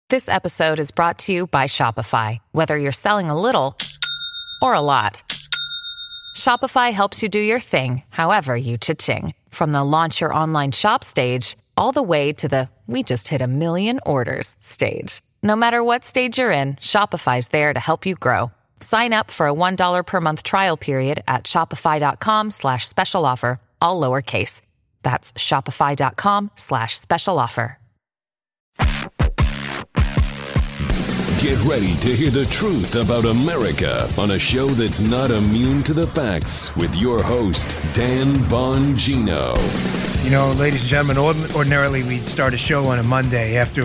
This episode is brought to you by Shopify. Whether you're selling a little or a lot, Shopify helps you do your thing, however you cha-ching. From the launch your online shop stage, all the way to the we just hit 1 million orders stage. No matter what stage you're in, Shopify's there to help you grow. Sign up for a $1 per month trial period at shopify.com/special offer, all lowercase. That's shopify.com/special offer. Get ready to hear the truth about America on a show that's not immune to the facts with your host, Dan Bongino. You know, ladies and gentlemen, ordinarily we'd start a show on a Monday after,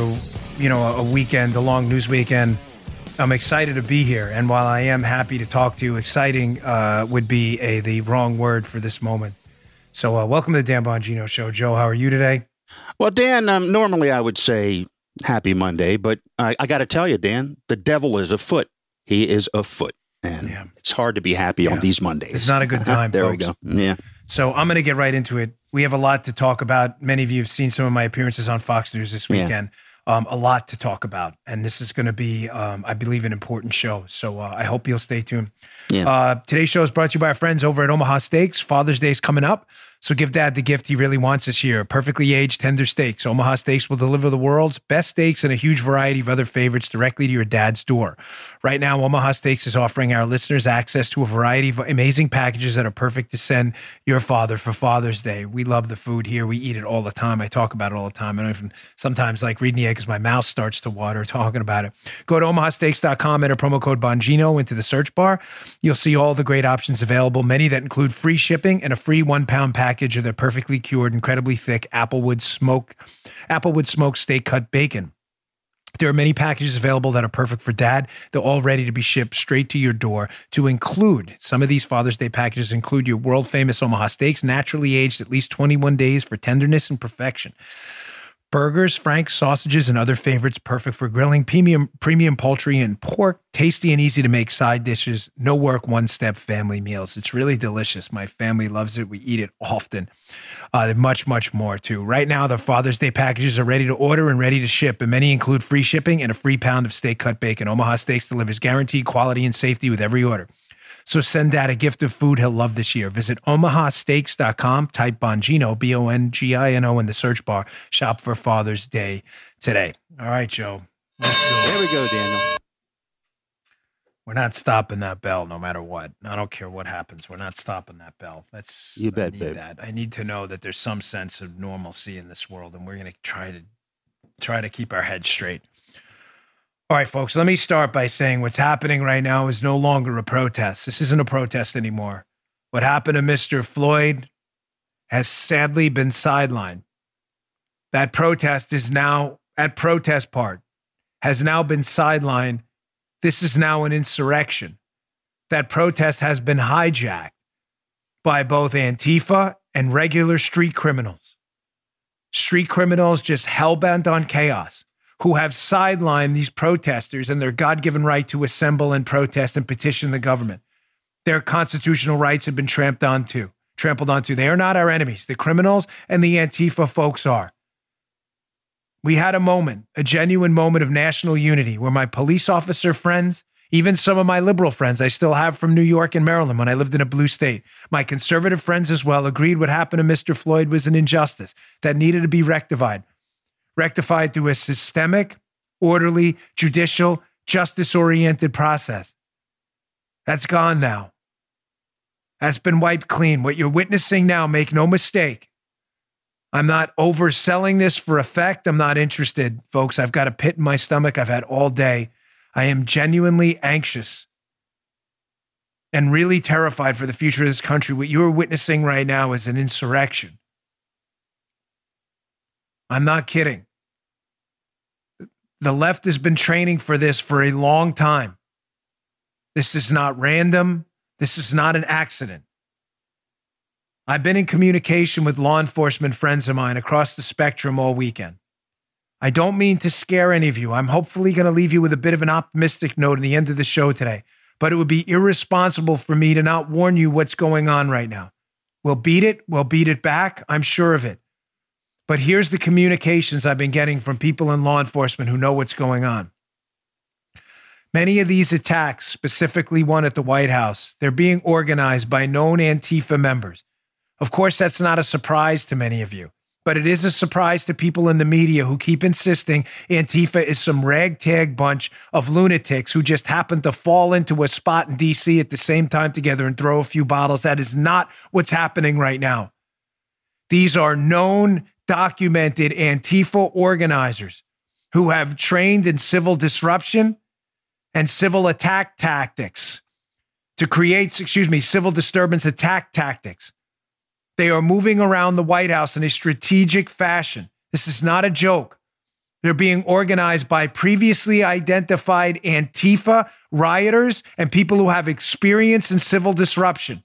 a weekend, a long news weekend. I'm excited to be here. And while I am happy to talk to you, exciting would be the wrong word for this moment. So welcome to the Dan Bongino Show. Joe, how are you today? Well, Dan, normally I would say happy Monday, but I got to tell you, Dan, the devil is afoot. He is afoot. And It's hard to be happy on these Mondays. It's not a good time, There folks. we go. Yeah. So I'm going to get right into it. We have a lot to talk about. Many of you have seen some of my appearances on Fox News this weekend. A lot to talk about. And this is going to be, I believe, an important show. So I hope you'll stay tuned. Yeah. Today's show is brought to you by our friends over at Omaha Steaks. Father's Day is coming up. So give Dad the gift he really wants this year. Perfectly aged, tender steaks. Omaha Steaks will deliver the world's best steaks and a huge variety of other favorites directly to your dad's door. Right now, Omaha Steaks is offering our listeners access to a variety of amazing packages that are perfect to send your father for Father's Day. We love the food here. We eat it all the time. I talk about it all the time. I don't even sometimes like reading it because my mouth starts to water talking about it. Go to omahasteaks.com, enter promo code Bongino into the search bar. You'll see all the great options available, many that include free shipping and a free 1-pound package of their perfectly cured, incredibly thick Applewood smoked steak cut bacon. There are many packages available that are perfect for Dad. They're all ready to be shipped straight to your door. To include, some of these Father's Day packages include your world famous Omaha Steaks, naturally aged at least 21 days for tenderness and perfection. Burgers, Frank's, sausages, and other favorites perfect for grilling. Premium poultry and pork. Tasty and easy to make side dishes. No work, one-step family meals. It's really delicious. My family loves it. We eat it often. Much, much more, too. Right now, the Father's Day packages are ready to order and ready to ship, and many include free shipping and a free pound of steak-cut bacon. Omaha Steaks delivers guaranteed quality and safety with every order. So send Dad a gift of food he'll love this year. Visit omahasteaks.com, type Bongino, Bongino in the search bar. Shop for Father's Day today. All right, Joe. Let's do it. There we go, Daniel. We're not stopping that bell no matter what. I don't care what happens. We're not stopping that bell. You bet, I need babe. that. I need to know that there's some sense of normalcy in this world, and we're going to try to keep our heads straight. All right, folks, let me start by saying what's happening right now is no longer a protest. This isn't a protest anymore. What happened to Mr. Floyd has sadly been sidelined. That protest part has now been sidelined. This is now an insurrection. That protest has been hijacked by both Antifa and regular street criminals. Street criminals just hell-bent on chaos, who have sidelined these protesters and their God-given right to assemble and protest and petition the government. Their constitutional rights have been trampled onto. They are not our enemies. The criminals and the Antifa folks are. We had a genuine moment of national unity where my police officer friends, even some of my liberal friends I still have from New York and Maryland when I lived in a blue state, my conservative friends as well, agreed what happened to Mr. Floyd was an injustice that needed to be rectified through a systemic, orderly, judicial, justice-oriented process. That's gone now. That's been wiped clean. What you're witnessing now, make no mistake, I'm not overselling this for effect. I'm not interested, folks. I've got a pit in my stomach I've had all day. I am genuinely anxious and really terrified for the future of this country. What you are witnessing right now is an insurrection. I'm not kidding. The left has been training for this for a long time. This is not random. This is not an accident. I've been in communication with law enforcement friends of mine across the spectrum all weekend. I don't mean to scare any of you. I'm hopefully going to leave you with a bit of an optimistic note at the end of the show today, but it would be irresponsible for me to not warn you what's going on right now. We'll beat it. We'll beat it back. I'm sure of it. But here's the communications I've been getting from people in law enforcement who know what's going on. Many of these attacks, specifically one at the White House, they're being organized by known Antifa members. Of course, that's not a surprise to many of you, but it is a surprise to people in the media who keep insisting Antifa is some ragtag bunch of lunatics who just happened to fall into a spot in D.C. at the same time together and throw a few bottles. That is not what's happening right now. These are known, documented Antifa organizers who have trained in civil disruption and civil attack tactics to create, civil disturbance attack tactics. They are moving around the White House in a strategic fashion. This is not a joke. They're being organized by previously identified Antifa rioters and people who have experience in civil disruption.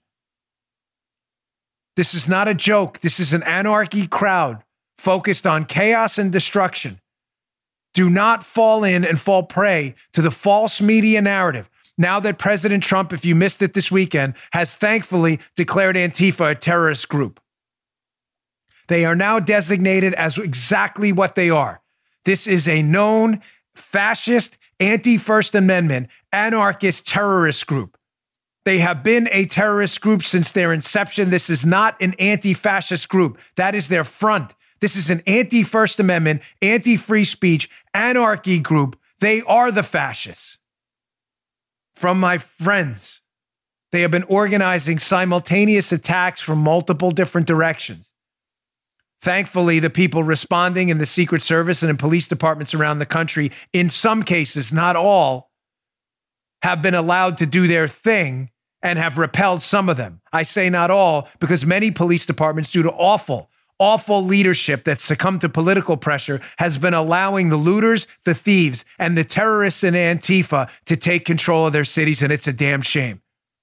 This is not a joke. This is an anarchy crowd focused on chaos and destruction. Do not fall in and fall prey to the false media narrative. Now that President Trump, if you missed it this weekend, has thankfully declared Antifa a terrorist group. They are now designated as exactly what they are. This is a known fascist, anti-First Amendment, anarchist terrorist group. They have been a terrorist group since their inception. This is not an anti-fascist group. That is their front. This is an anti-First Amendment, anti-free speech, anarchy group. They are the fascists. From my friends, they have been organizing simultaneous attacks from multiple different directions. Thankfully, the people responding in the Secret Service and in police departments around the country, in some cases, not all, have been allowed to do their thing and have repelled some of them. I say not all because many police departments, due to awful leadership that succumbed to political pressure, has been allowing the looters, the thieves, and the terrorists in Antifa to take control of their cities, and it's a damn shame.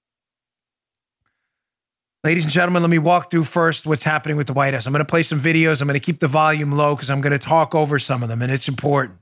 Ladies and gentlemen, let me walk through first what's happening with the White House. I'm going to play some videos. I'm going to keep the volume low because I'm going to talk over some of them, and it's important.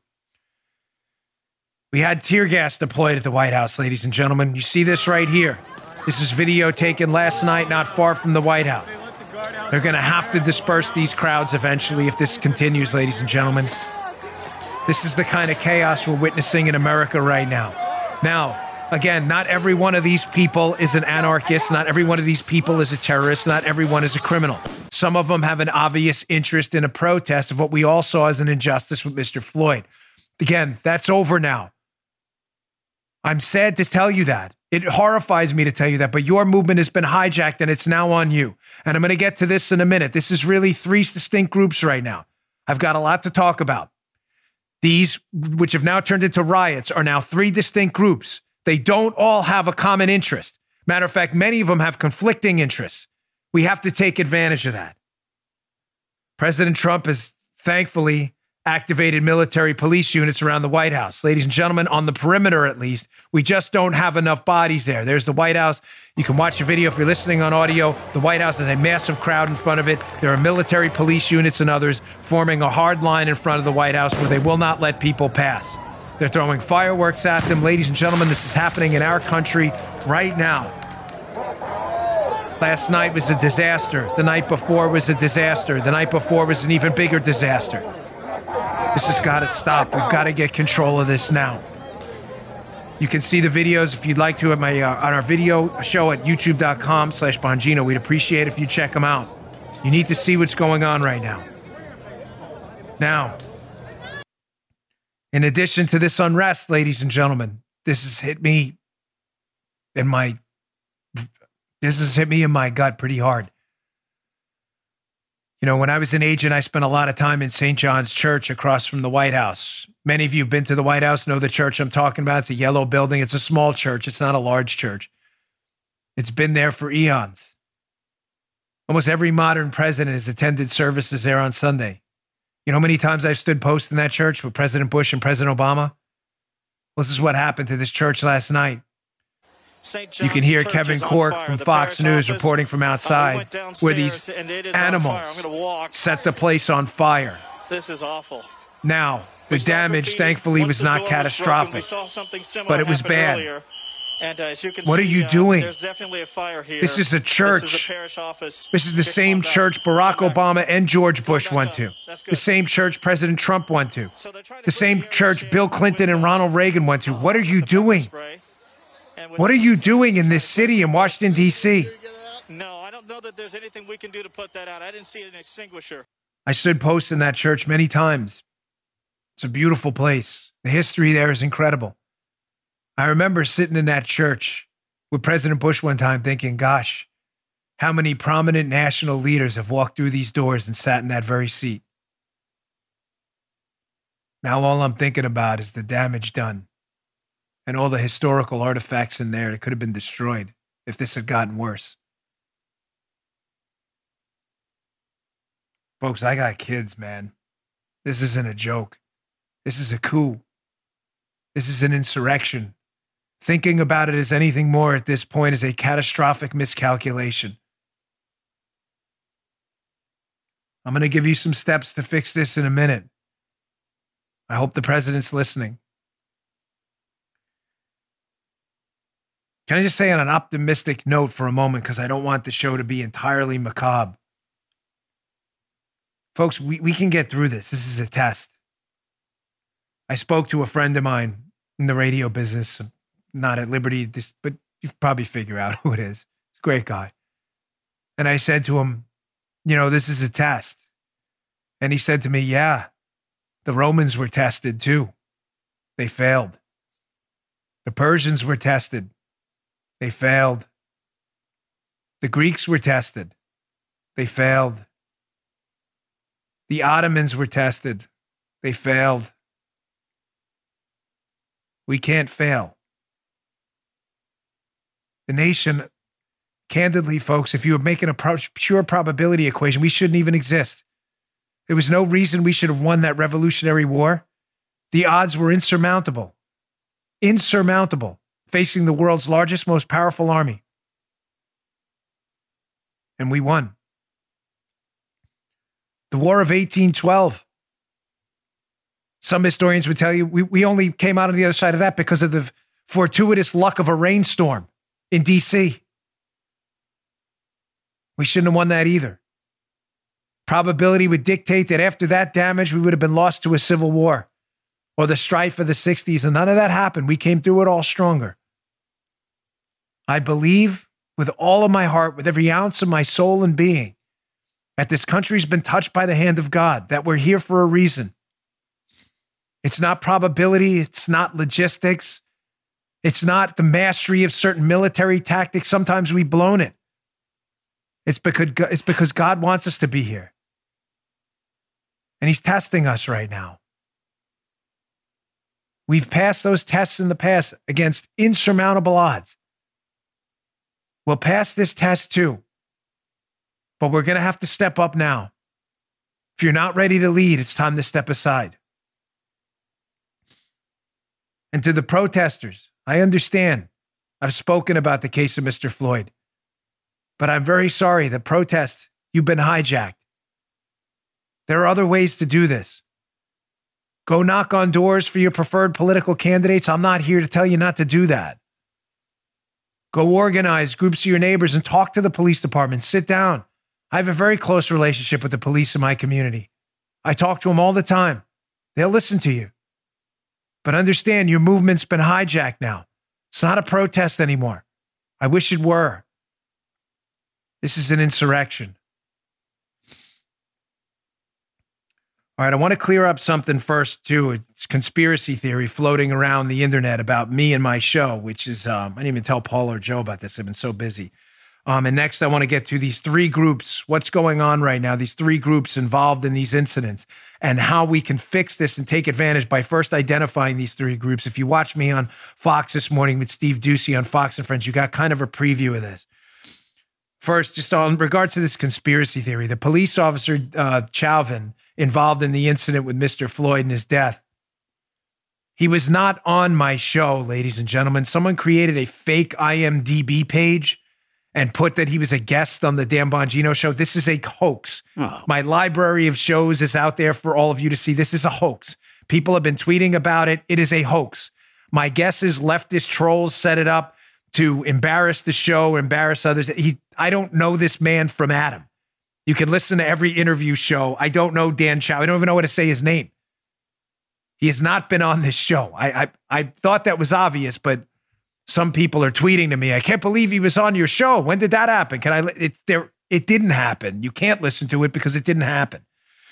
We had tear gas deployed at the White House, ladies and gentlemen. You see this right here. This is video taken last night, not far from the White House. They're going to have to disperse these crowds eventually if this continues, ladies and gentlemen. This is the kind of chaos we're witnessing in America right now. Now, again, not every one of these people is an anarchist. Not every one of these people is a terrorist. Not everyone is a criminal. Some of them have an obvious interest in a protest of what we all saw as an injustice with Mr. Floyd. Again, that's over now. I'm sad to tell you that. It horrifies me to tell you that, but your movement has been hijacked and it's now on you. And I'm going to get to this in a minute. This is really three distinct groups right now. I've got a lot to talk about. These, which have now turned into riots, are now three distinct groups. They don't all have a common interest. Matter of fact, many of them have conflicting interests. We have to take advantage of that. President Trump has thankfully activated military police units around the White House. Ladies and gentlemen, on the perimeter at least, we just don't have enough bodies there. There's the White House. You can watch the video if you're listening on audio. The White House has a massive crowd in front of it. There are military police units and others forming a hard line in front of the White House where they will not let people pass. They're throwing fireworks at them. Ladies and gentlemen, this is happening in our country right now. Last night was a disaster. The night before was a disaster. The night before was an even bigger disaster. This has got to stop. We've got to get control of this now. You can see the videos if you'd like to at my on our video show at youtube.com/Bongino. We'd appreciate if you check them out. You need to see what's going on right now. Now, in addition to this unrest, ladies and gentlemen, this has hit me in my gut pretty hard. You know, when I was an agent, I spent a lot of time in St. John's Church across from the White House. Many of you have been to the White House, know the church I'm talking about. It's a yellow building. It's a small church. It's not a large church. It's been there for eons. Almost every modern president has attended services there on Sunday. You know how many times I've stood post in that church with President Bush and President Obama? Well, this is what happened to this church last night. You can hear Kevin Corke from Fox News reporting from outside where these animals set the place on fire. This is awful. Now, the damage, thankfully, was not catastrophic, but it was bad. And as you can what see, are you doing? There's definitely a fire here. This is a church. This is the parish office. This is the same church Barack Obama and George Bush went to. The same church President Trump went to. The same church Bill Clinton and Ronald Reagan went to. What are you doing? What are you doing in this city in Washington, D.C.? No, I don't know that there's anything we can do to put that out. I didn't see an extinguisher. I stood posts in that church many times. It's a beautiful place. The history there is incredible. I remember sitting in that church with President Bush one time thinking, gosh, how many prominent national leaders have walked through these doors and sat in that very seat? Now all I'm thinking about is the damage done and all the historical artifacts in there that could have been destroyed if this had gotten worse. Folks, I got kids, man. This isn't a joke. This is a coup. This is an insurrection. Thinking about it as anything more at this point is a catastrophic miscalculation. I'm going to give you some steps to fix this in a minute. I hope the president's listening. Can I just say on an optimistic note for a moment, because I don't want the show to be entirely macabre. Folks, we can get through this. This is a test. I spoke to a friend of mine in the radio business, not at liberty, but you probably figure out who it is. He's a great guy. And I said to him, this is a test. And he said to me, yeah, the Romans were tested too. They failed. The Persians were tested. They failed. The Greeks were tested. They failed. The Ottomans were tested. They failed. We can't fail. The nation, candidly, folks, if you were making a pure probability equation, we shouldn't even exist. There was no reason we should have won that Revolutionary War. The odds were insurmountable. Insurmountable, facing the world's largest, most powerful army. And we won. The War of 1812. Some historians would tell you we only came out on the other side of that because of the fortuitous luck of a rainstorm in D.C. We shouldn't have won that either. Probability would dictate that after that damage, we would have been lost to a civil war or the strife of the 60s, and none of that happened. We came through it all stronger. I believe with all of my heart, with every ounce of my soul and being, that this country's been touched by the hand of God, that we're here for a reason. It's not probability. It's not logistics. It's not the mastery of certain military tactics. Sometimes we've blown it. It's because God wants us to be here. And he's testing us right now. We've passed those tests in the past against insurmountable odds. We'll pass this test too. But we're going to have to step up now. If you're not ready to lead, it's time to step aside. And to the protesters, I understand. I've spoken about the case of Mr. Floyd. But I'm very sorry, the protest, you've been hijacked. There are other ways to do this. Go knock on doors for your preferred political candidates. I'm not here to tell you not to do that. Go organize groups of your neighbors and talk to the police department. Sit down. I have a very close relationship with the police in my community. I talk to them all the time. They'll listen to you. But understand, your movement's been hijacked now. It's not a protest anymore. I wish it were. This is an insurrection. All right, I want to clear up something first, too. It's conspiracy theory floating around the internet about me and my show, which is, I didn't even tell Paul or Joe about this. I've been so busy. And next, I want to get to these three groups, what's going on right now, these three groups involved in these incidents, and how we can fix this and take advantage by first identifying these three groups. If you watch me on Fox this morning with Steve Doocy on Fox and Friends, you got kind of a preview of this. First, just on regards to this conspiracy theory, the police officer, Chauvin, involved in the incident with Mr. Floyd and his death, he was not on my show, ladies and gentlemen. Someone created a fake IMDb page and put that he was a guest on the Dan Bongino show. This is a hoax. Oh. My library of shows is out there for all of you to see. This is a hoax. People have been tweeting about it. It is a hoax. My guess is leftist trolls set it up. to embarrass the show or embarrass others. I don't know this man from Adam. You can listen to every interview show. I don't know Dan Chow. I don't even know how to say his name. He has not been on this show. I thought that was obvious, but some people are tweeting to me, I can't believe he was on your show. When did that happen? It didn't happen. You can't listen to it because it didn't happen.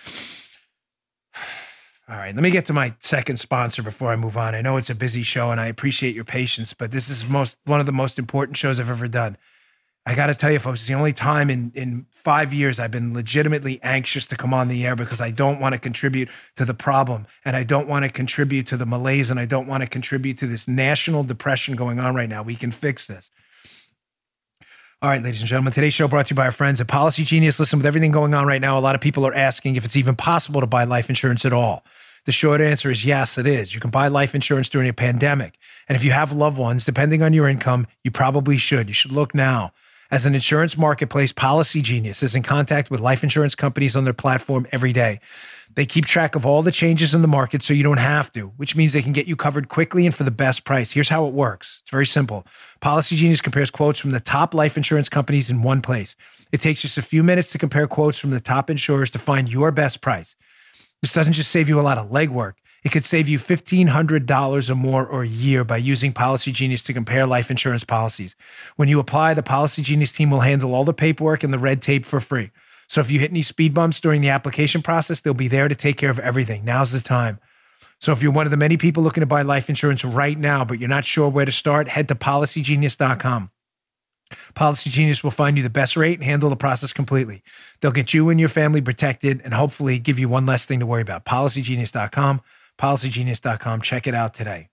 All right, let me get to my second sponsor before I move on. I know it's a busy show and I appreciate your patience, but this is one of the most important shows I've ever done. I got to tell you, folks, it's the only time in 5 years I've been legitimately anxious to come on the air because I don't want to contribute to the problem and I don't want to contribute to the malaise and I don't want to contribute to this national depression going on right now. We can fix this. All right, ladies and gentlemen, today's show brought to you by our friends at Policy Genius. Listen, with everything going on right now, a lot of people are asking if it's even possible to buy life insurance at all. The short answer is yes, it is. You can buy life insurance during a pandemic. And if you have loved ones, depending on your income, you probably should. You should look now. As an insurance marketplace, Policy Genius is in contact with life insurance companies on their platform every day. They keep track of all the changes in the market so you don't have to, which means they can get you covered quickly and for the best price. Here's how it works. It's very simple. Policy Genius compares quotes from the top life insurance companies in one place. It takes just a few minutes to compare quotes from the top insurers to find your best price. This doesn't just save you a lot of legwork. It could save you $1,500 or more or a year by using Policy Genius to compare life insurance policies. When you apply, the Policy Genius team will handle all the paperwork and the red tape for free. So if you hit any speed bumps during the application process, they'll be there to take care of everything. Now's the time. So if you're one of the many people looking to buy life insurance right now, but you're not sure where to start, head to PolicyGenius.com. Policy Genius will find you the best rate and handle the process completely. They'll get you and your family protected and hopefully give you one less thing to worry about. PolicyGenius.com. PolicyGenius.com. Check it out today.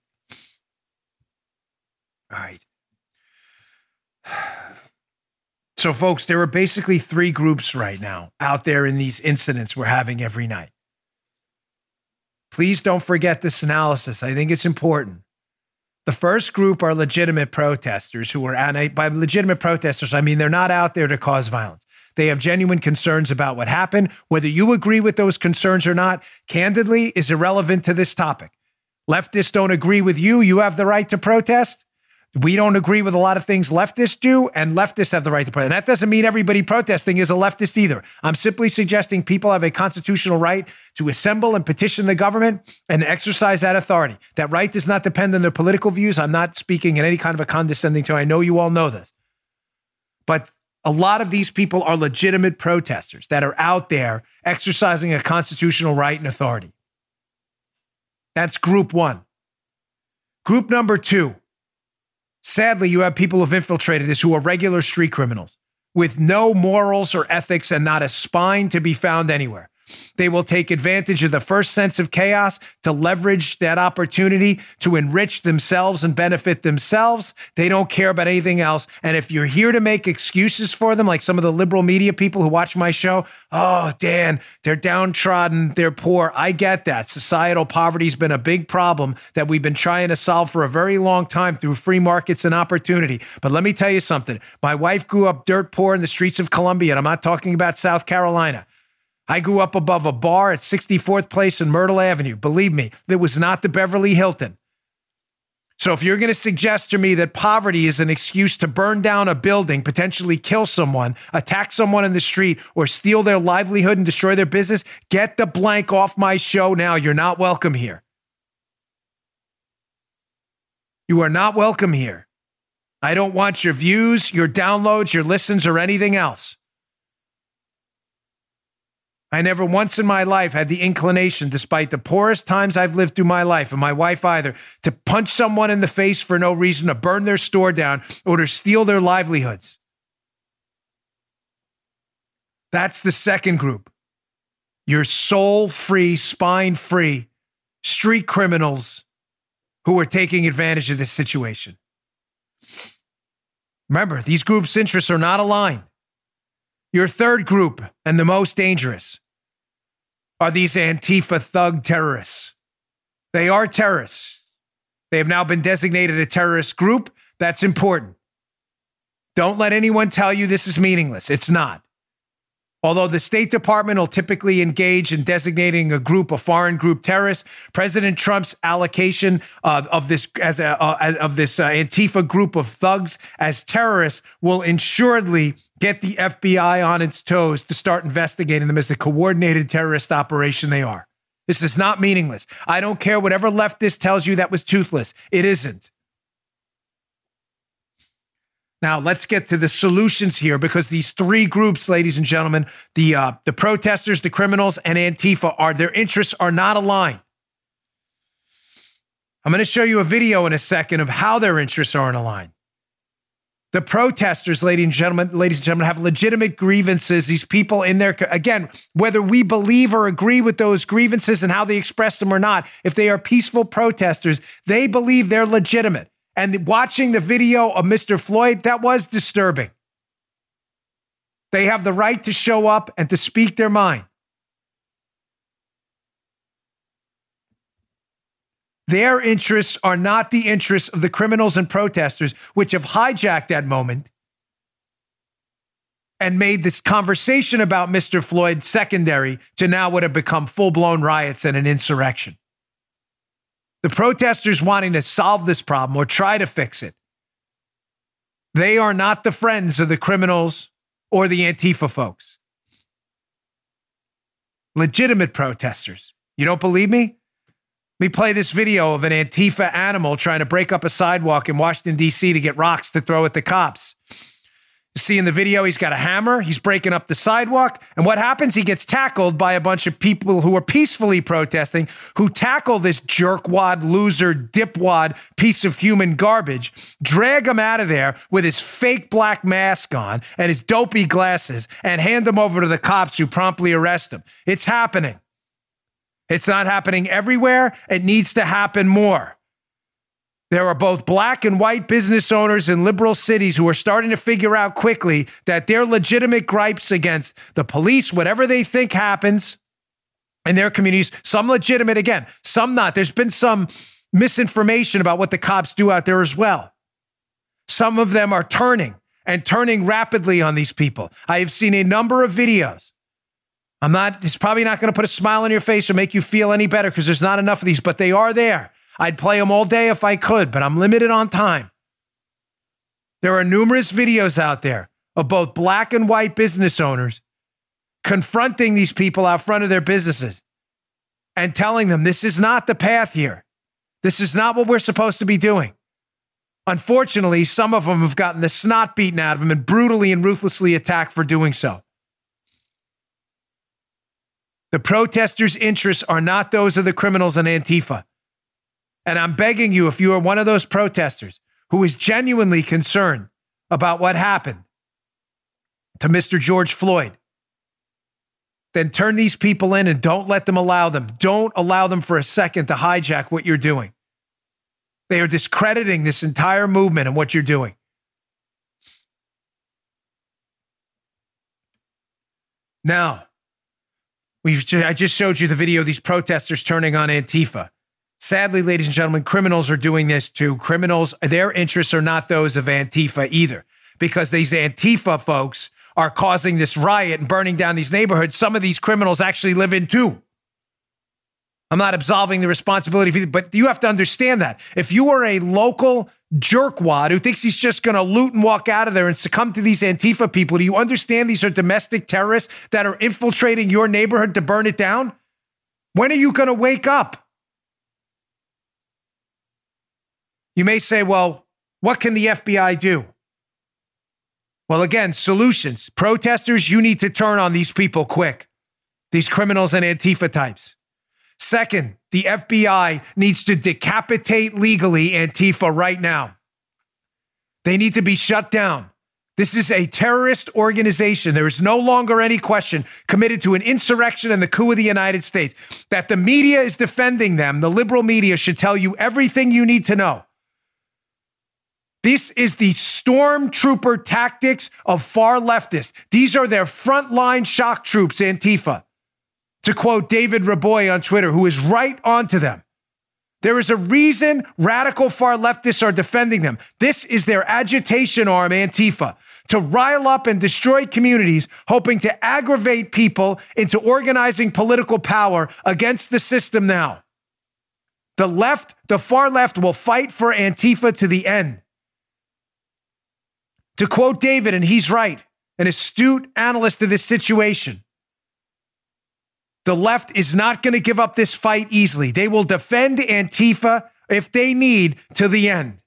All right. So, folks, there are basically three groups right now out there in these incidents we're having every night. Please don't forget this analysis. I think it's important. The first group are legitimate protesters who are, and by legitimate protesters, I mean they're not out there to cause violence. They have genuine concerns about what happened. Whether you agree with those concerns or not, candidly, is irrelevant to this topic. Leftists don't agree with you. You have the right to protest. We don't agree with a lot of things leftists do, and leftists have the right to protest. And that doesn't mean everybody protesting is a leftist either. I'm simply suggesting people have a constitutional right to assemble and petition the government and exercise that authority. That right does not depend on their political views. I'm not speaking in any kind of a condescending tone. I know you all know this. But a lot of these people are legitimate protesters that are out there exercising a constitutional right and authority. That's group one. Group number two. Sadly, you have people who've infiltrated this who are regular street criminals with no morals or ethics and not a spine to be found anywhere. They will take advantage of the first sense of chaos to leverage that opportunity to enrich themselves and benefit themselves. They don't care about anything else. And if you're here to make excuses for them, like some of the liberal media people who watch my show, oh, Dan, they're downtrodden, they're poor. I get that. Societal poverty has been a big problem that we've been trying to solve for a very long time through free markets and opportunity. But let me tell you something. My wife grew up dirt poor in the streets of Columbia, and I'm not talking about South Carolina. I grew up above a bar at 64th Place and Myrtle Avenue. Believe me, it was not the Beverly Hilton. So if you're going to suggest to me that poverty is an excuse to burn down a building, potentially kill someone, attack someone in the street, or steal their livelihood and destroy their business, get the blank off my show now. You're not welcome here. You are not welcome here. I don't want your views, your downloads, your listens, or anything else. I never once in my life had the inclination, despite the poorest times I've lived through my life, and my wife either, to punch someone in the face for no reason, to burn their store down, or to steal their livelihoods. That's the second group. You're soul-free, spine-free street criminals who are taking advantage of this situation. Remember, these groups' interests are not aligned. Your third group, and the most dangerous, are these Antifa thug terrorists. They are terrorists. They have now been designated a terrorist group. That's important. Don't let anyone tell you this is meaningless. It's not. Although the State Department will typically engage in designating a foreign group terrorists, President Trump's allocation of this Antifa group of thugs as terrorists will assuredly get the FBI on its toes to start investigating them as the coordinated terrorist operation they are. This is not meaningless. I don't care whatever leftist tells you that was toothless. It isn't. Now, let's get to the solutions here, because these three groups, ladies and gentlemen, the protesters, the criminals, and Antifa, their interests are not aligned. I'm going to show you a video in a second of how their interests aren't aligned. The protesters, ladies and gentlemen, have legitimate grievances. These people in there, again, whether we believe or agree with those grievances and how they express them or not, if they are peaceful protesters, they believe they're legitimate. And watching the video of Mr. Floyd, that was disturbing. They have the right to show up and to speak their mind. Their interests are not the interests of the criminals and protesters, which have hijacked that moment and made this conversation about Mr. Floyd secondary to now what have become full-blown riots and an insurrection. The protesters wanting to solve this problem or try to fix it, they are not the friends of the criminals or the Antifa folks. Legitimate protesters. You don't believe me? Let me play this video of an Antifa animal trying to break up a sidewalk in Washington, D.C. to get rocks to throw at the cops. You see in the video, he's got a hammer. He's breaking up the sidewalk. And what happens? He gets tackled by a bunch of people who are peacefully protesting, who tackle this jerkwad, loser, dipwad piece of human garbage, drag him out of there with his fake black mask on and his dopey glasses, and hand him over to the cops, who promptly arrest him. It's happening. It's not happening everywhere. It needs to happen more. There are both black and white business owners in liberal cities who are starting to figure out quickly that their legitimate gripes against the police, whatever they think happens in their communities, some legitimate, again, some not. There's been some misinformation about what the cops do out there as well. Some of them are turning rapidly on these people. I have seen a number of videos. It's probably not going to put a smile on your face or make you feel any better, because there's not enough of these, but they are there. I'd play them all day if I could, but I'm limited on time. There are numerous videos out there of both black and white business owners confronting these people out front of their businesses and telling them this is not the path here. This is not what we're supposed to be doing. Unfortunately, some of them have gotten the snot beaten out of them and brutally and ruthlessly attacked for doing so. The protesters' interests are not those of the criminals and Antifa. And I'm begging you, if you are one of those protesters who is genuinely concerned about what happened to Mr. George Floyd, then turn these people in and don't allow them for a second to hijack what you're doing. They are discrediting this entire movement and what you're doing. Now, I just showed you the video of these protesters turning on Antifa. Sadly, ladies and gentlemen, criminals are doing this too. Criminals, their interests are not those of Antifa either, because these Antifa folks are causing this riot and burning down these neighborhoods. Some of these criminals actually live in too. I'm not absolving the responsibility, but you have to understand that. If you are a local jerkwad who thinks he's just going to loot and walk out of there and succumb to these Antifa people, do you understand these are domestic terrorists that are infiltrating your neighborhood to burn it down? When are you going to wake up? You may say, well, what can the FBI do? Well, again, solutions. Protesters, you need to turn on these people quick. These criminals and Antifa types. Second, the FBI needs to decapitate legally Antifa right now. They need to be shut down. This is a terrorist organization. There is no longer any question, committed to an insurrection and the coup of the United States. That the media is defending them, the liberal media, should tell you everything you need to know. This is the stormtrooper tactics of far leftists. These are their frontline shock troops, Antifa. To quote David Raboy on Twitter, who is right onto them. There is a reason radical far leftists are defending them. This is their agitation arm, Antifa, to rile up and destroy communities, hoping to aggravate people into organizing political power against the system now. The left, the far left, will fight for Antifa to the end. To quote David, and he's right, an astute analyst of this situation, the left is not going to give up this fight easily. They will defend Antifa if they need to the end.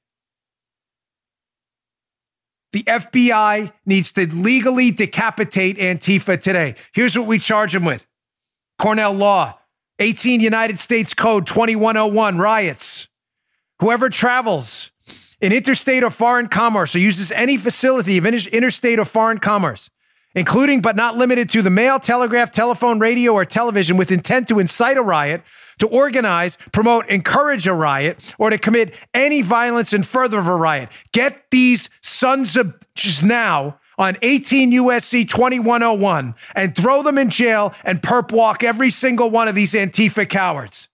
The FBI needs to legally decapitate Antifa today. Here's what we charge them with. Cornell Law, 18 United States Code 2101, riots. Whoever travels in interstate or foreign commerce or uses any facility of interstate or foreign commerce, including but not limited to the mail, telegraph, telephone, radio, or television with intent to incite a riot, to organize, promote, encourage a riot, or to commit any violence in further of a riot. Get these sons of bitches now on 18 USC 2101 and throw them in jail and perp walk every single one of these Antifa cowards.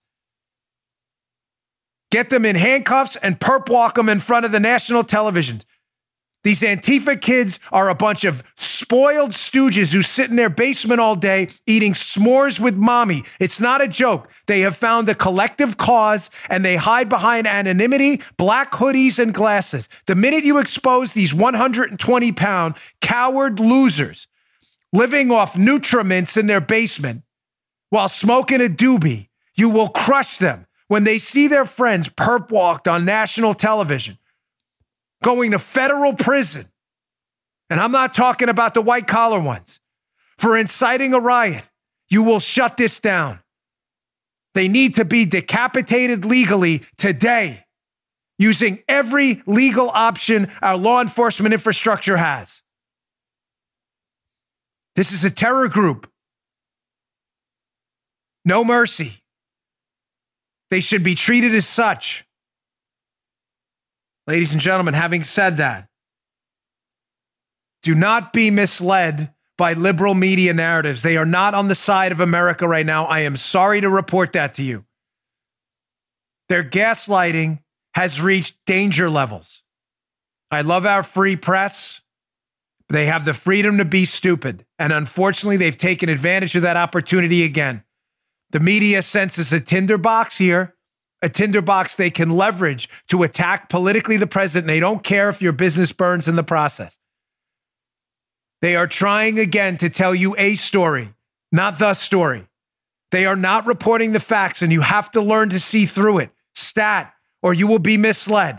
Get them in handcuffs and perp walk them in front of the national television. These Antifa kids are a bunch of spoiled stooges who sit in their basement all day eating s'mores with mommy. It's not a joke. They have found a collective cause and they hide behind anonymity, black hoodies, and glasses. The minute you expose these 120-pound coward losers living off Nutramints in their basement while smoking a doobie, you will crush them when they see their friends perp walked on national television, going to federal prison. And I'm not talking about the white collar ones. For inciting a riot, you will shut this down. They need to be decapitated legally today, using every legal option our law enforcement infrastructure has. This is a terror group. No mercy. They should be treated as such. Ladies and gentlemen, having said that, do not be misled by liberal media narratives. They are not on the side of America right now. I am sorry to report that to you. Their gaslighting has reached danger levels. I love our free press. They have the freedom to be stupid. And unfortunately, they've taken advantage of that opportunity again. The media senses a tinderbox here. A tinderbox they can leverage to attack politically the president. They don't care if your business burns in the process. They are trying again to tell you a story, not the story. They are not reporting the facts, and you have to learn to see through it. Stat, or you will be misled.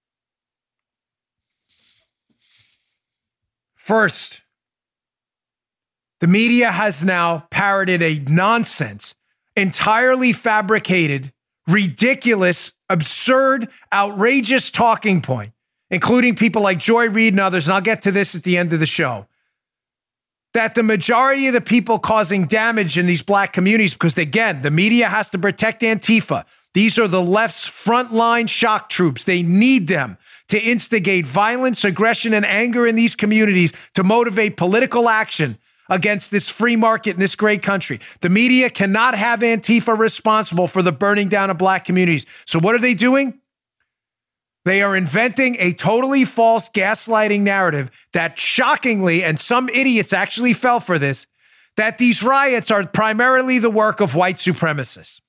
First, the media has now parroted a nonsense, entirely fabricated, ridiculous, absurd, outrageous talking point, including people like Joy Reid and others, and I'll get to this at the end of the show, that the majority of the people causing damage in these black communities, because again, the media has to protect Antifa. These are the left's frontline shock troops. They need them to instigate violence, aggression, and anger in these communities to motivate political action against this free market in this great country. The media cannot have Antifa responsible for the burning down of black communities. So what are they doing? They are inventing a totally false gaslighting narrative that shockingly, and some idiots actually fell for this, that these riots are primarily the work of white supremacists.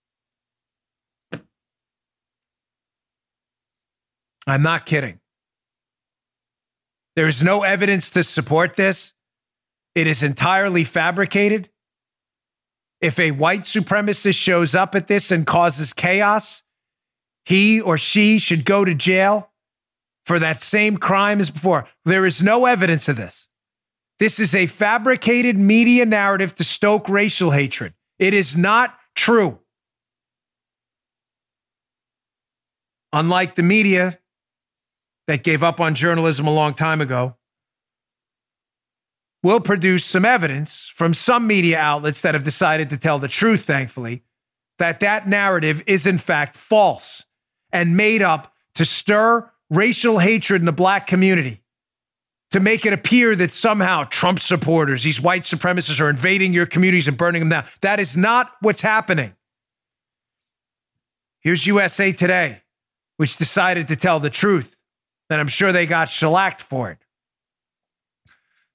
I'm not kidding. There is no evidence to support this. It is entirely fabricated. If a white supremacist shows up at this and causes chaos, he or she should go to jail for that same crime as before. There is no evidence of this. This is a fabricated media narrative to stoke racial hatred. It is not true. Unlike the media that gave up on journalism a long time ago, will produce some evidence from some media outlets that have decided to tell the truth, thankfully, that that narrative is in fact false and made up to stir racial hatred in the black community, to make it appear that somehow Trump supporters, these white supremacists, are invading your communities and burning them down. That is not what's happening. Here's USA Today, which decided to tell the truth, and I'm sure they got shellacked for it.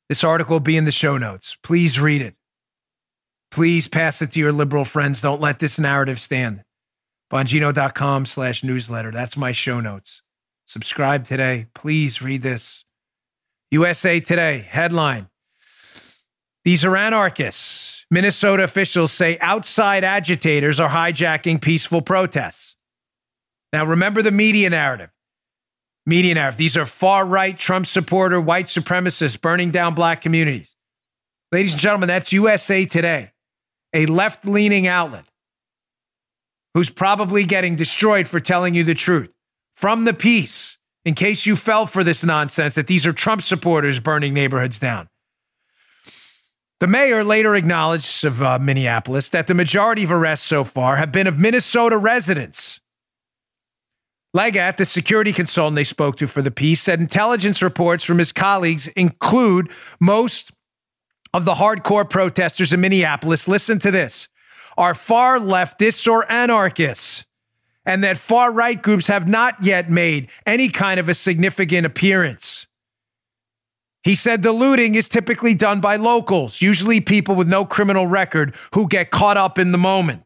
This article will be in the show notes. Please read it. Please pass it to your liberal friends. Don't let this narrative stand. Bongino.com/newsletter. That's my show notes. Subscribe today. Please read this. USA Today headline. These are anarchists. Minnesota officials say outside agitators are hijacking peaceful protests. Now remember the media narrative. These are far-right Trump supporter, white supremacists burning down black communities. Ladies and gentlemen, that's USA Today, a left-leaning outlet who's probably getting destroyed for telling you the truth. From the piece, in case you fell for this nonsense, that these are Trump supporters burning neighborhoods down. The mayor later acknowledged of Minneapolis that the majority of arrests so far have been of Minnesota residents. Legat, the security consultant they spoke to for the piece, said intelligence reports from his colleagues include most of the hardcore protesters in Minneapolis, listen to this, are far leftists or anarchists, and that far-right groups have not yet made any kind of a significant appearance. He said the looting is typically done by locals, usually people with no criminal record who get caught up in the moment.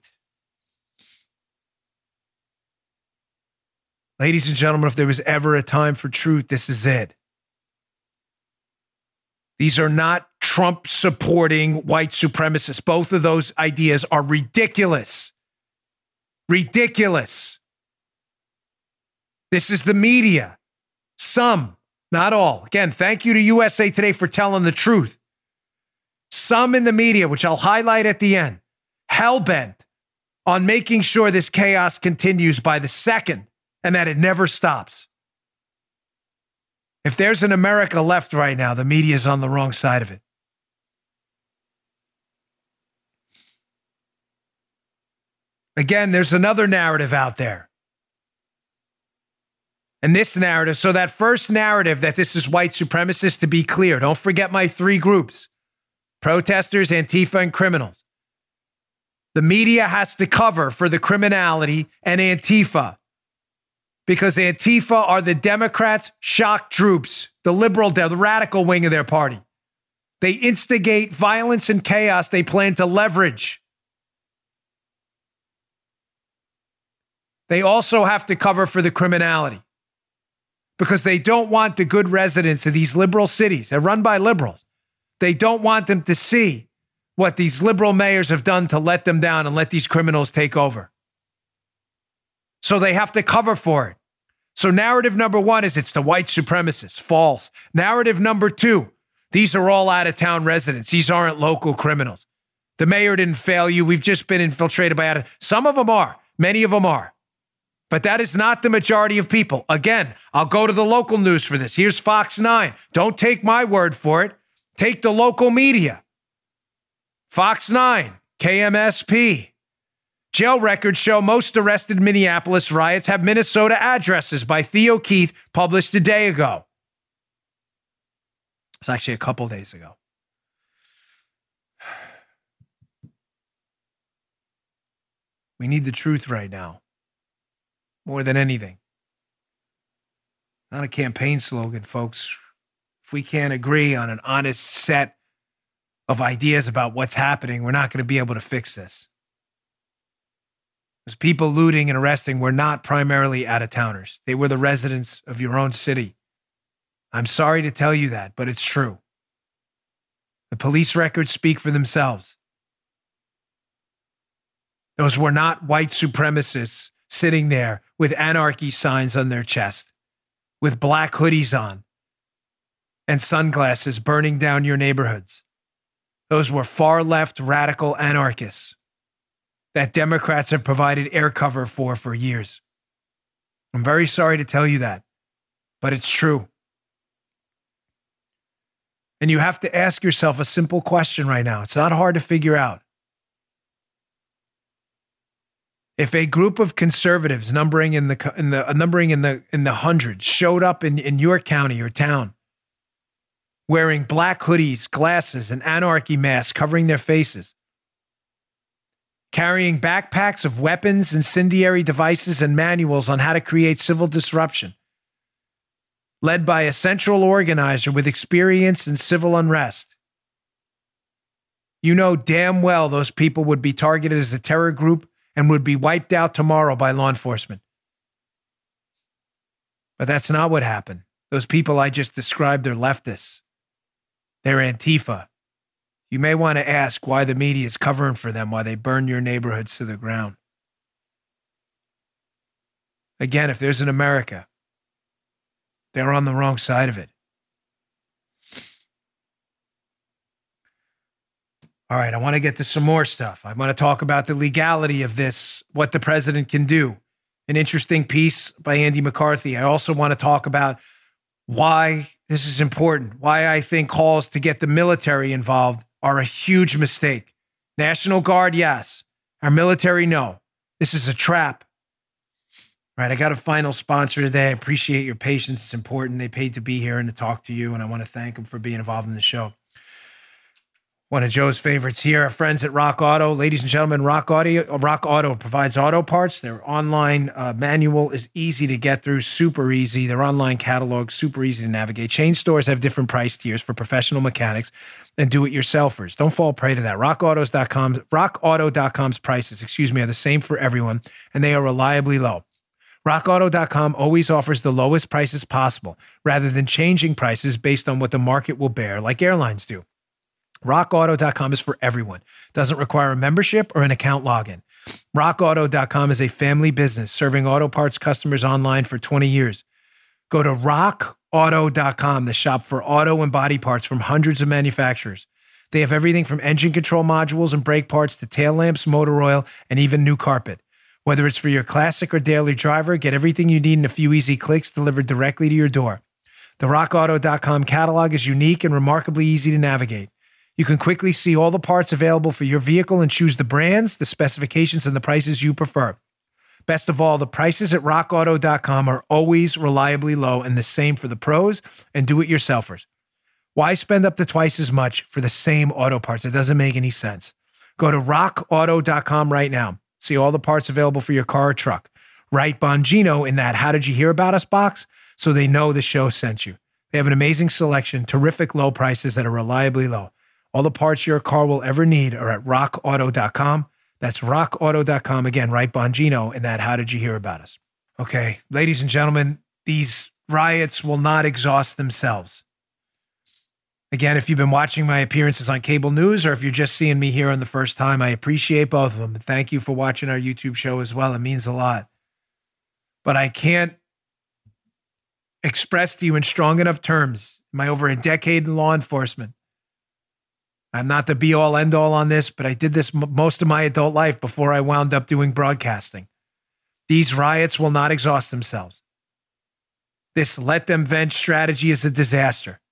Ladies and gentlemen, if there was ever a time for truth, this is it. These are not Trump-supporting white supremacists. Both of those ideas are ridiculous. Ridiculous. This is the media. Some, not all. Again, thank you to USA Today for telling the truth. Some in the media, which I'll highlight at the end, hell-bent on making sure this chaos continues by the second and that it never stops. If there's an America left right now, the media is on the wrong side of it. Again, there's another narrative out there. And this narrative, so that first narrative that this is white supremacists, to be clear, don't forget my three groups: protesters, Antifa, and criminals. The media has to cover for the criminality and Antifa, because Antifa are the Democrats' shock troops, the the radical wing of their party. They instigate violence and chaos they plan to leverage. They also have to cover for the criminality because they don't want the good residents of these liberal cities. They're run by liberals. They don't want them to see what these liberal mayors have done to let them down and let these criminals take over. So they have to cover for it. So narrative number one is it's the white supremacists. False. Narrative number two, these are all out-of-town residents. These aren't local criminals. The mayor didn't fail you. We've just been infiltrated by out. Some of them are. Many of them are. But that is not the majority of people. Again, I'll go to the local news for this. Here's Fox 9. Don't take my word for it. Take the local media. Fox 9, KMSP. Jail records show most arrested Minneapolis riots have Minnesota addresses by Theo Keith, published a day ago. It's actually a couple days ago. We need the truth right now, more than anything. Not a campaign slogan, folks. If we can't agree on an honest set of ideas about what's happening, we're not going to be able to fix this. Because people looting and arresting were not primarily out-of-towners. They were the residents of your own city. I'm sorry to tell you that, but it's true. The police records speak for themselves. Those were not white supremacists sitting there with anarchy signs on their chest, with black hoodies on and sunglasses burning down your neighborhoods. Those were far-left radical anarchists that Democrats have provided air cover for years. I'm very sorry to tell you that, but it's true. And you have to ask yourself a simple question right now. It's not hard to figure out. If a group of conservatives numbering in the hundreds showed up in your county or town, wearing black hoodies, glasses, and anarchy masks covering their faces, carrying backpacks of weapons, incendiary devices, and manuals on how to create civil disruption, led by a central organizer with experience in civil unrest. You know damn well those people would be targeted as a terror group and would be wiped out tomorrow by law enforcement. But that's not what happened. Those people I just described are leftists. They're Antifa. You may want to ask why the media is covering for them while they burn your neighborhoods to the ground. Again, if there's an America, they're on the wrong side of it. All right, I want to get to some more stuff. I want to talk about the legality of this, what the president can do. An interesting piece by Andy McCarthy. I also want to talk about why this is important, why I think calls to get the military involved are a huge mistake. National Guard, yes. Our military, no. This is a trap. All right, I got a final sponsor today. I appreciate your patience. It's important. They paid to be here and to talk to you, and I want to thank them for being involved in the show. One of Joe's favorites here, our friends at Rock Auto. Ladies and gentlemen, Rock Auto provides auto parts. Their online manual is easy to get through, super easy. Their online catalog, super easy to navigate. Chain stores have different price tiers for professional mechanics and do-it-yourselfers. Don't fall prey to that. RockAuto.com's prices, are the same for everyone, and they are reliably low. RockAuto.com always offers the lowest prices possible, rather than changing prices based on what the market will bear, like airlines do. RockAuto.com is for everyone. Doesn't require a membership or an account login. RockAuto.com is a family business serving auto parts customers online for 20 years. Go to RockAuto.com to shop for auto and body parts from hundreds of manufacturers. They have everything from engine control modules and brake parts to tail lamps, motor oil, and even new carpet. Whether it's for your classic or daily driver, get everything you need in a few easy clicks delivered directly to your door. The RockAuto.com catalog is unique and remarkably easy to navigate. You can quickly see all the parts available for your vehicle and choose the brands, the specifications, and the prices you prefer. Best of all, the prices at RockAuto.com are always reliably low and the same for the pros and do-it-yourselfers. Why spend up to twice as much for the same auto parts? It doesn't make any sense. Go to RockAuto.com right now. See all the parts available for your car or truck. Write Bongino in that How Did You Hear About Us box so they know the show sent you. They have an amazing selection, terrific low prices that are reliably low. All the parts your car will ever need are at RockAuto.com. That's RockAuto.com. Again, write Bongino in that How Did You Hear About Us? Okay, ladies and gentlemen, these riots will not exhaust themselves. Again, if you've been watching my appearances on cable news or if you're just seeing me here on the first time, I appreciate both of them. Thank you for watching our YouTube show as well. It means a lot. But I can't express to you in strong enough terms, my over a decade in law enforcement, I'm not the be-all, end-all on this, but I did this most of my adult life before I wound up doing broadcasting. These riots will not exhaust themselves. This let them vent strategy is a disaster.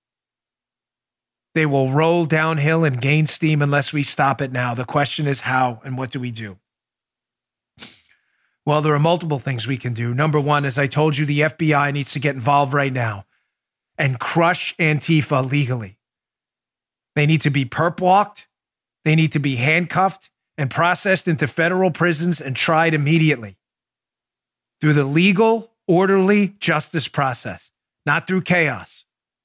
They will roll downhill and gain steam unless we stop it now. The question is how and what do we do? Well, there are multiple things we can do. Number one, as I told you, the FBI needs to get involved right now and crush Antifa legally. They need to be perp walked. They need to be handcuffed and processed into federal prisons and tried immediately through the legal, orderly justice process, not through chaos.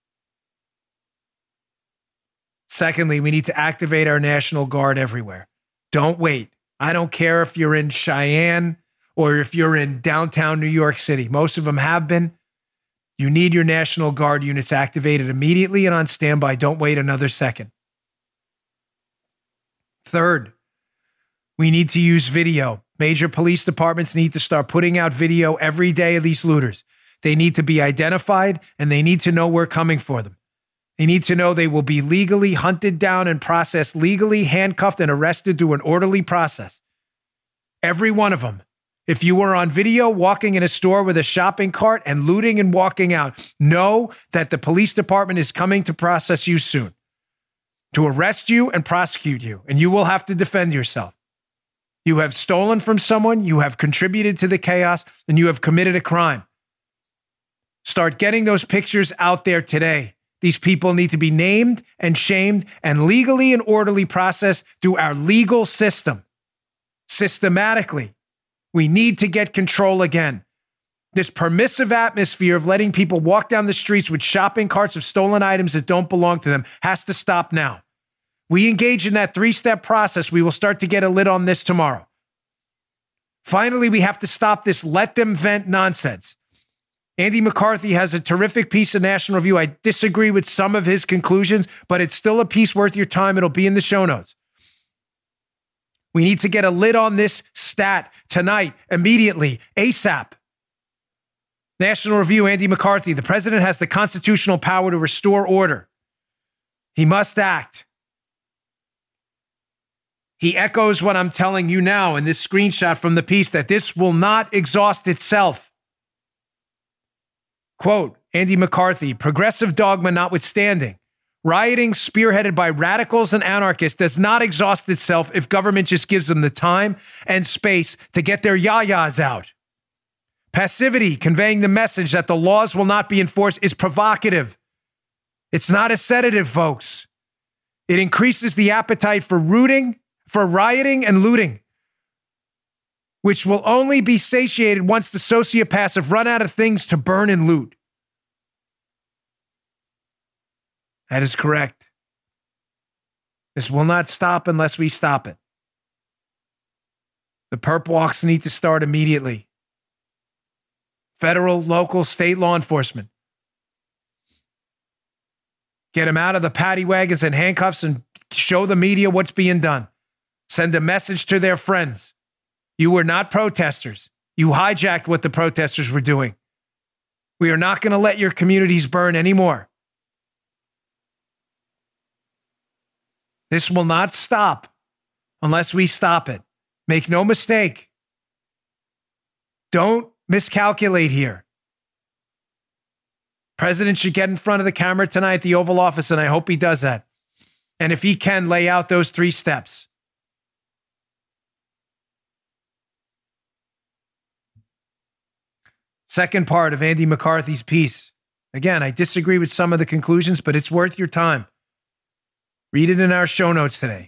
Secondly, we need to activate our National Guard everywhere. Don't wait. I don't care if you're in Cheyenne or if you're in downtown New York City. Most of them have been. You need your National Guard units activated immediately and on standby. Don't wait another second. Third, we need to use video. Major police departments need to start putting out video every day of these looters. They need to be identified and they need to know we're coming for them. They need to know they will be legally hunted down and processed, legally handcuffed and arrested through an orderly process. Every one of them. If you were on video walking in a store with a shopping cart and looting and walking out, know that the police department is coming to process you soon, to arrest you and prosecute you, and you will have to defend yourself. You have stolen from someone, you have contributed to the chaos, and you have committed a crime. Start getting those pictures out there today. These people need to be named and shamed and legally and orderly processed through our legal system, systematically. We need to get control again. This permissive atmosphere of letting people walk down the streets with shopping carts of stolen items that don't belong to them has to stop now. We engage in that 3-step process. We will start to get a lid on this tomorrow. Finally, we have to stop this let them vent nonsense. Andy McCarthy has a terrific piece of National Review. I disagree with some of his conclusions, but it's still a piece worth your time. It'll be in the show notes. We need to get a lid on this stat tonight, immediately, ASAP. National Review, Andy McCarthy. The president has the constitutional power to restore order. He must act. He echoes what I'm telling you now in this screenshot from the piece, that this will not exhaust itself. Quote, Andy McCarthy, progressive dogma notwithstanding, rioting spearheaded by radicals and anarchists does not exhaust itself if government just gives them the time and space to get their yayas out. Passivity, conveying the message that the laws will not be enforced, is provocative. It's not a sedative, folks. It increases the appetite for rioting and looting, which will only be satiated once the sociopaths have run out of things to burn and loot. That is correct. This will not stop unless we stop it. The perp walks need to start immediately. Federal, local, state law enforcement. Get them out of the paddy wagons and handcuffs and show the media what's being done. Send a message to their friends. You were not protesters. You hijacked what the protesters were doing. We are not going to let your communities burn anymore. This will not stop unless we stop it. Make no mistake. Don't miscalculate here. President should get in front of the camera tonight at the Oval Office, and I hope he does that. And if he can, lay out those 3 steps. Second part of Andy McCarthy's piece. Again, I disagree with some of the conclusions, but it's worth your time. Read it in our show notes today.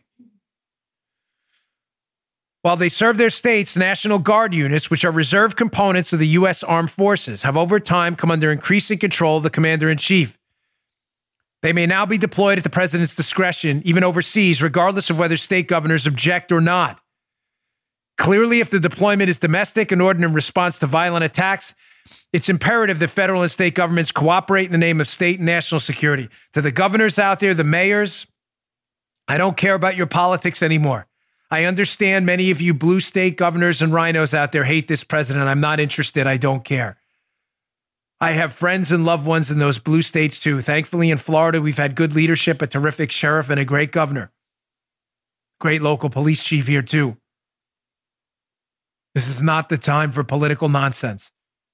While they serve their states, National Guard units, which are reserve components of the U.S. Armed Forces, have over time come under increasing control of the Commander-in-Chief. They may now be deployed at the president's discretion, even overseas, regardless of whether state governors object or not. Clearly, if the deployment is domestic and ordered in response to violent attacks, it's imperative that federal and state governments cooperate in the name of state and national security. To the governors out there, the mayors, I don't care about your politics anymore. I understand many of you blue state governors and rhinos out there hate this president. I'm not interested. I don't care. I have friends and loved ones in those blue states too. Thankfully, in Florida, we've had good leadership, a terrific sheriff, and a great governor. Great local police chief here too. This is not the time for political nonsense.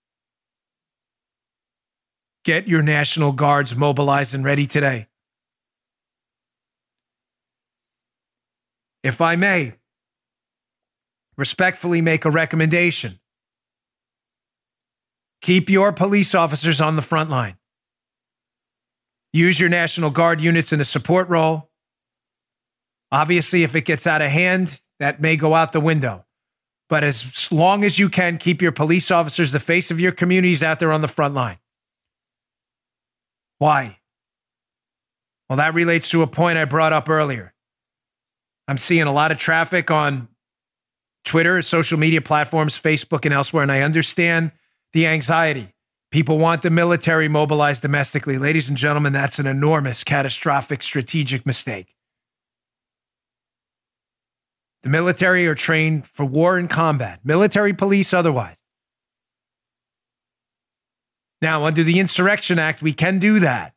Get your National Guards mobilized and ready today. If I may, respectfully make a recommendation. Keep your police officers on the front line. Use your National Guard units in a support role. Obviously, if it gets out of hand, that may go out the window. But as long as you can, keep your police officers the face of your communities out there on the front line. Why? Well, that relates to a point I brought up earlier. I'm seeing a lot of traffic on Twitter, social media platforms, Facebook, and elsewhere, and I understand the anxiety. People want the military mobilized domestically. Ladies and gentlemen, that's an enormous, catastrophic, strategic mistake. The military are trained for war and combat, military, police, otherwise. Now, under the Insurrection Act, we can do that.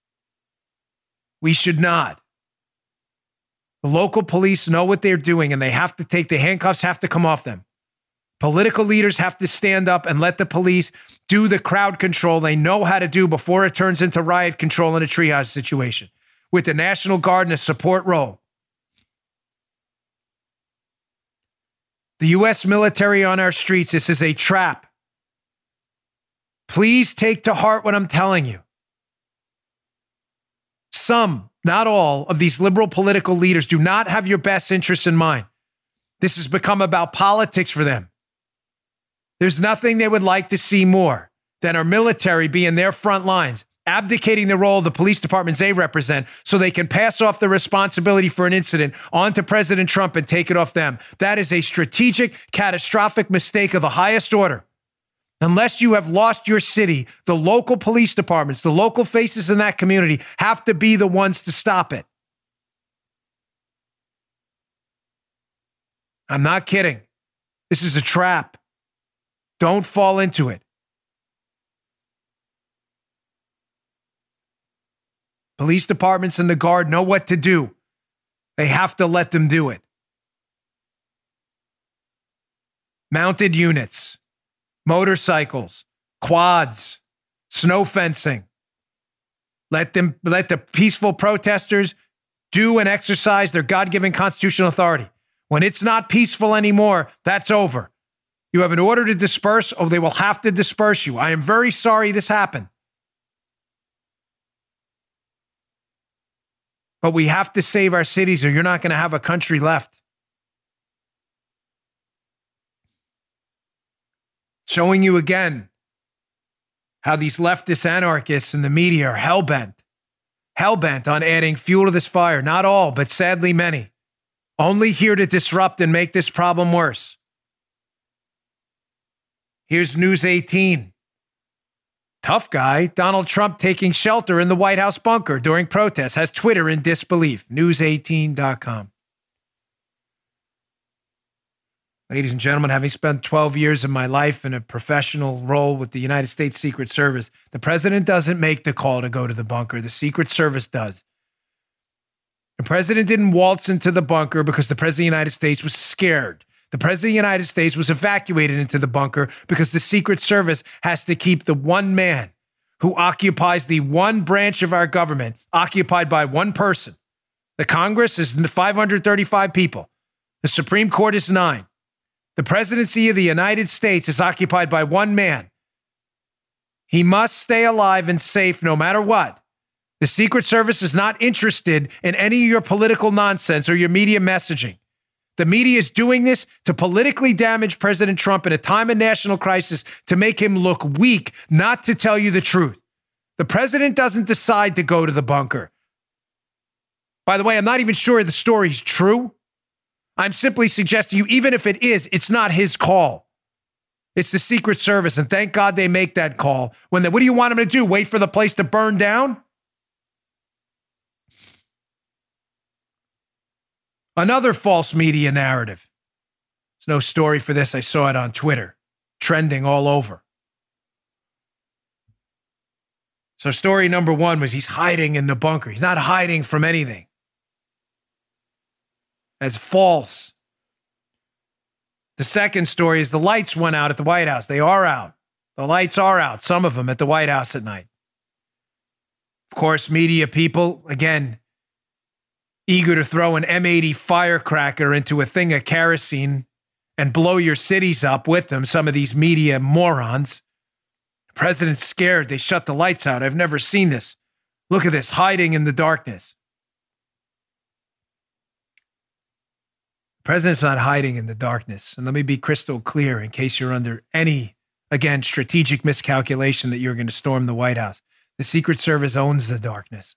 We should not. The local police know what they're doing, and they have to take, the handcuffs have to come off them. Political leaders have to stand up and let the police do the crowd control they know how to do before it turns into riot control in a triage situation, with the National Guard in a support role. The U.S. military on our streets, this is a trap. Please take to heart what I'm telling you. Some, not all, of these liberal political leaders do not have your best interests in mind. This has become about politics for them. There's nothing they would like to see more than our military be in their front lines, abdicating the role of the police departments they represent so they can pass off the responsibility for an incident onto President Trump and take it off them. That is a strategic, catastrophic mistake of the highest order. Unless you have lost your city, the local police departments, the local faces in that community have to be the ones to stop it. I'm not kidding. This is a trap. Don't fall into it. Police departments and the Guard know what to do. They have to let them do it. Mounted units, motorcycles, quads, snow fencing. Let the peaceful protesters do and exercise their God-given constitutional authority. When it's not peaceful anymore, that's over. You have an order to disperse, or they will have to disperse you. I am very sorry this happened. But we have to save our cities or you're not going to have a country left. Showing you again how these leftist anarchists in the media are hell-bent on adding fuel to this fire. Not all, but sadly many. Only here to disrupt and make this problem worse. Here's News 18. Tough guy, Donald Trump taking shelter in the White House bunker during protests, has Twitter in disbelief. News18.com. Ladies and gentlemen, having spent 12 years of my life in a professional role with the United States Secret Service, the president doesn't make the call to go to the bunker. The Secret Service does. The president didn't waltz into the bunker because the president of the United States was scared. The president of the United States was evacuated into the bunker because the Secret Service has to keep the one man who occupies the one branch of our government occupied by one person. The Congress is 535 people. The Supreme Court is 9. The presidency of the United States is occupied by one man. He must stay alive and safe no matter what. The Secret Service is not interested in any of your political nonsense or your media messaging. The media is doing this to politically damage President Trump in a time of national crisis to make him look weak, not to tell you the truth. The president doesn't decide to go to the bunker. By the way, I'm not even sure the story's true. I'm simply suggesting you, even if it is, it's not his call. It's the Secret Service, and thank God they make that call. What do you want him to do? Wait for the place to burn down? Another false media narrative. There's no story for this. I saw it on Twitter, trending all over. So story number one was he's hiding in the bunker. He's not hiding from anything. That's false. The second story is the lights went out at the White House. They are out. The lights are out, some of them at the White House at night. Of course, media people, again, eager to throw an M80 firecracker into a thing of kerosene and blow your cities up with them, some of these media morons. The president's scared. They shut the lights out. I've never seen this. Look at this, hiding in the darkness. The president's not hiding in the darkness. And let me be crystal clear in case you're under any, again, strategic miscalculation that you're going to storm the White House. The Secret Service owns the darkness.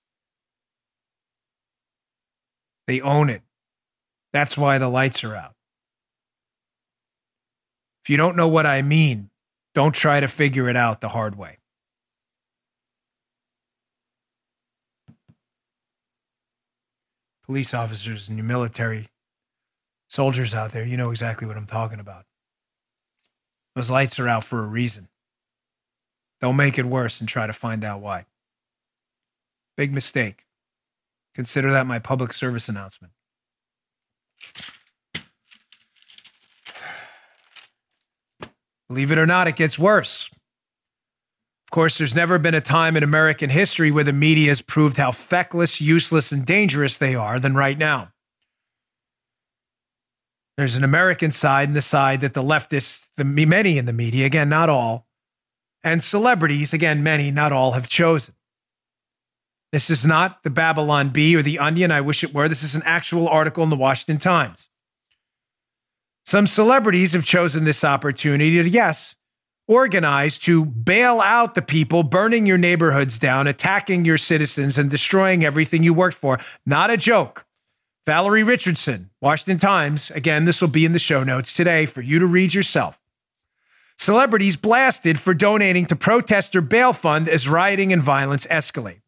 They own it. That's why the lights are out. If you don't know what I mean, don't try to figure it out the hard way. Police officers and your military soldiers out there, you know exactly what I'm talking about. Those lights are out for a reason. Don't make it worse and try to find out why. Big mistake. Consider that my public service announcement. Believe it or not, it gets worse. Of course, there's never been a time in American history where the media has proved how feckless, useless, and dangerous they are than right now. There's an American side and the side that the leftists, many in the media, again, not all, and celebrities, again, many, not all, have chosen. This is not the Babylon Bee or the Onion. I wish it were. This is an actual article in the Washington Times. Some celebrities have chosen this opportunity to, yes, organize to bail out the people burning your neighborhoods down, attacking your citizens, and destroying everything you worked for. Not a joke. Valerie Richardson, Washington Times. Again, this will be in the show notes today for you to read yourself. Celebrities blasted for donating to protester bail fund as rioting and violence escalate.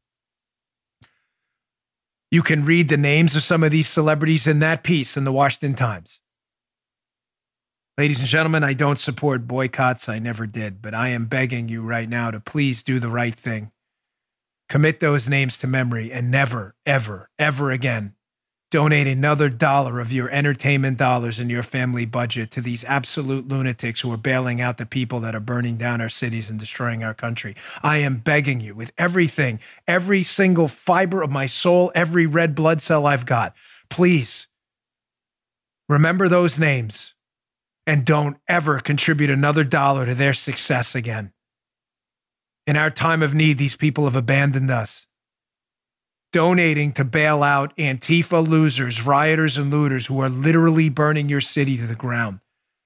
You can read the names of some of these celebrities in that piece in the Washington Times. Ladies and gentlemen, I don't support boycotts. I never did, but I am begging you right now to please do the right thing. Commit those names to memory and never, ever, ever again donate another dollar of your entertainment dollars in your family budget to these absolute lunatics who are bailing out the people that are burning down our cities and destroying our country. I am begging you with everything, every single fiber of my soul, every red blood cell I've got. Please remember those names and don't ever contribute another dollar to their success again. In our time of need, these people have abandoned us. Donating to bail out Antifa losers, rioters, and looters who are literally burning your city to the ground.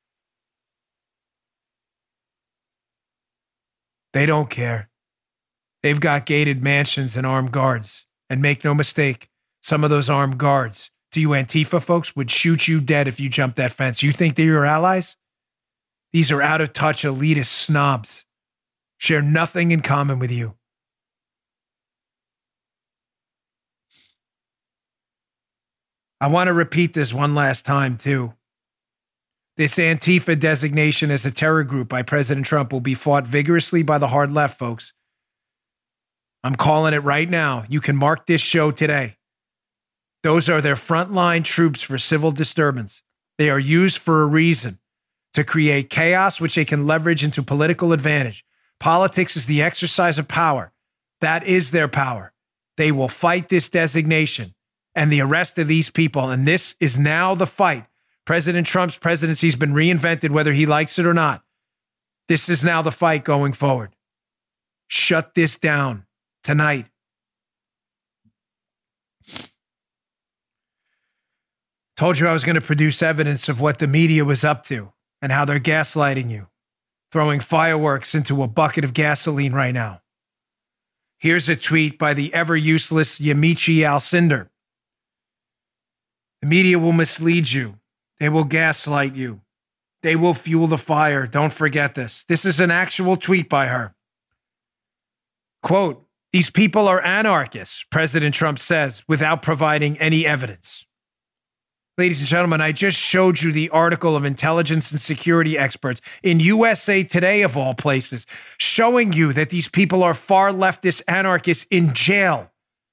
They don't care. They've got gated mansions and armed guards. And make no mistake, some of those armed guards, to you Antifa folks, would shoot you dead if you jumped that fence. You think they're your allies? These are out-of-touch elitist snobs. Share nothing in common with you. I want to repeat this one last time, too. This Antifa designation as a terror group by President Trump will be fought vigorously by the hard left, folks. I'm calling it right now. You can mark this show today. Those are their frontline troops for civil disturbance. They are used for a reason, to create chaos, which they can leverage into political advantage. Politics is the exercise of power. That is their power. They will fight this designation and the arrest of these people. And this is now the fight. President Trump's presidency has been reinvented, whether he likes it or not. This is now the fight going forward. Shut this down tonight. Told you I was going to produce evidence of what the media was up to and how they're gaslighting you, throwing fireworks into a bucket of gasoline right now. Here's a tweet by the ever-useless Yamiche Alcindor. The media will mislead you. They will gaslight you. They will fuel the fire. Don't forget this. This is an actual tweet by her. Quote, "These people are anarchists," President Trump says, without providing any evidence. Ladies and gentlemen, I just showed you the article of intelligence and security experts in USA Today, of all places, showing you that these people are far leftist anarchists in jail.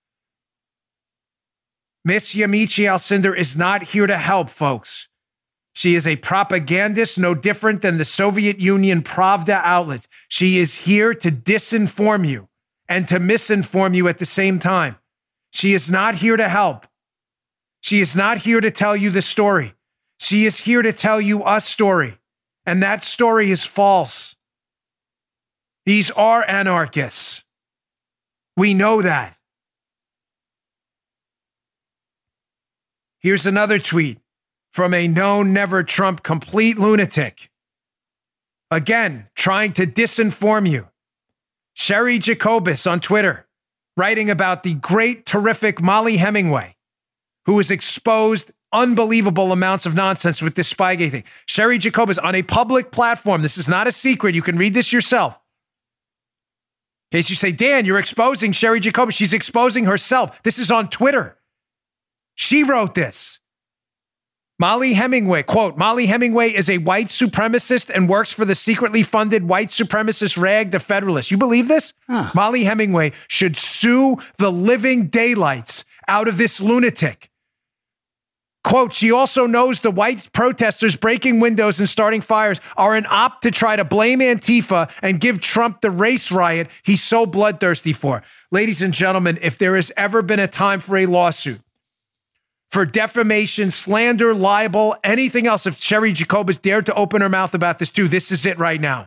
Miss Yamiche Alcindor is not here to help, folks. She is a propagandist, no different than the Soviet Union Pravda outlets. She is here to disinform you and to misinform you at the same time. She is not here to help. She is not here to tell you the story. She is here to tell you a story, and that story is false. These are anarchists. We know that. Here's another tweet from a known never Trump complete lunatic. Again, trying to disinform you. Sherry Jacobus on Twitter, writing about the great, terrific Molly Hemingway, who has exposed unbelievable amounts of nonsense with this Spygate thing. Sherry Jacobus on a public platform. This is not a secret. You can read this yourself. In case you say, Dan, you're exposing Sherry Jacobus. She's exposing herself. This is on Twitter. She wrote this. Molly Hemingway, quote, "Molly Hemingway is a white supremacist and works for the secretly funded white supremacist rag, The Federalist." You believe this? Molly Hemingway should sue the living daylights out of this lunatic. Quote, "She also knows the white protesters breaking windows and starting fires are an opt to try to blame Antifa and give Trump the race riot he's so bloodthirsty for." Ladies and gentlemen, if there has ever been a time for a lawsuit for defamation, slander, libel, anything else, if Sherry Jacobus dared to open her mouth about this too, this is it right now.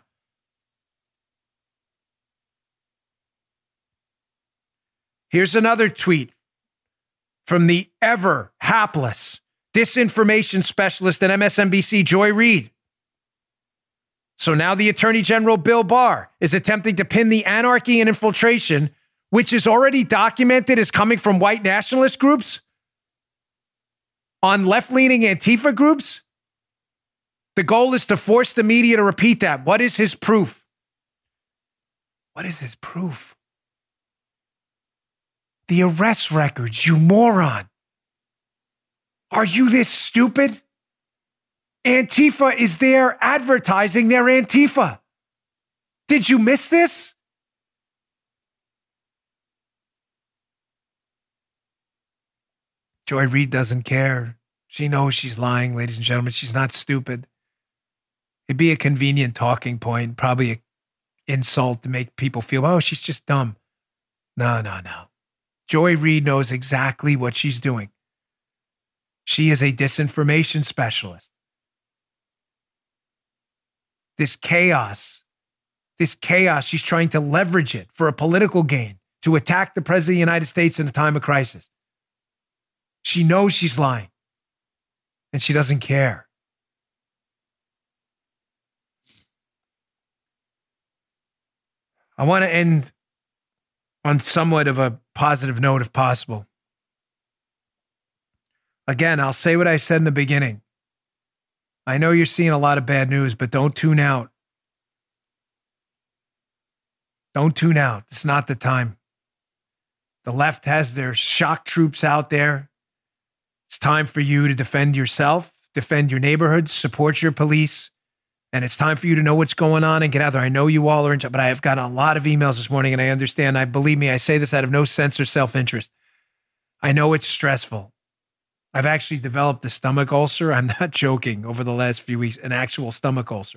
Here's another tweet from the ever hapless disinformation specialist at MSNBC, Joy Reid. So now the Attorney General, Bill Barr, is attempting to pin the anarchy and infiltration, which is already documented as coming from white nationalist groups, on left-leaning Antifa groups. The goal is to force the media to repeat that. What is his proof? What is his proof? The arrest records, you moron. Are you this stupid? Antifa is there advertising their Antifa. Did you miss this? Joy Reid doesn't care. She knows she's lying, ladies and gentlemen. She's not stupid. It'd be a convenient talking point, probably an insult to make people feel, oh, she's just dumb. No. Joy Reid knows exactly what she's doing. She is a disinformation specialist. This chaos, she's trying to leverage it for a political gain to attack the president of the United States in a time of crisis. She knows she's lying, and she doesn't care. I want to end on somewhat of a positive note, if possible. Again, I'll say what I said in the beginning. I know you're seeing a lot of bad news, but don't tune out. Don't tune out. It's not the time. The left has their shock troops out there. It's time for you to defend yourself, defend your neighborhoods, support your police. And it's time for you to know what's going on and get out there. I know you all are, but I have gotten a lot of emails this morning, and I understand. Believe me, I say this out of no sense or self-interest. I know it's stressful. I've actually developed a stomach ulcer. I'm not joking. Over the last few weeks, an actual stomach ulcer.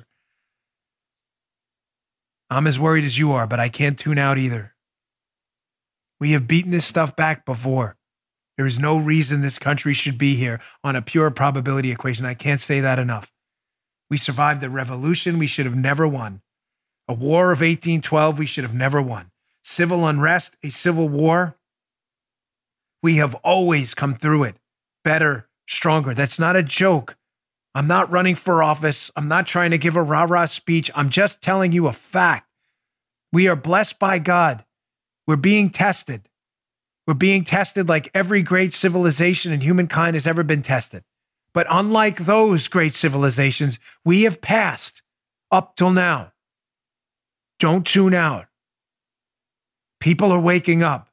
I'm as worried as you are, but I can't tune out either. We have beaten this stuff back before. There is no reason this country should be here on a pure probability equation. I can't say that enough. We survived the revolution we should have never won. A war of 1812 we should have never won. Civil unrest, a civil war. We have always come through it. Better, stronger. That's not a joke. I'm not running for office. I'm not trying to give a rah-rah speech. I'm just telling you a fact. We are blessed by God. We're being tested. We're being tested like every great civilization in humankind has ever been tested. But unlike those great civilizations, we have passed up till now. Don't tune out. People are waking up.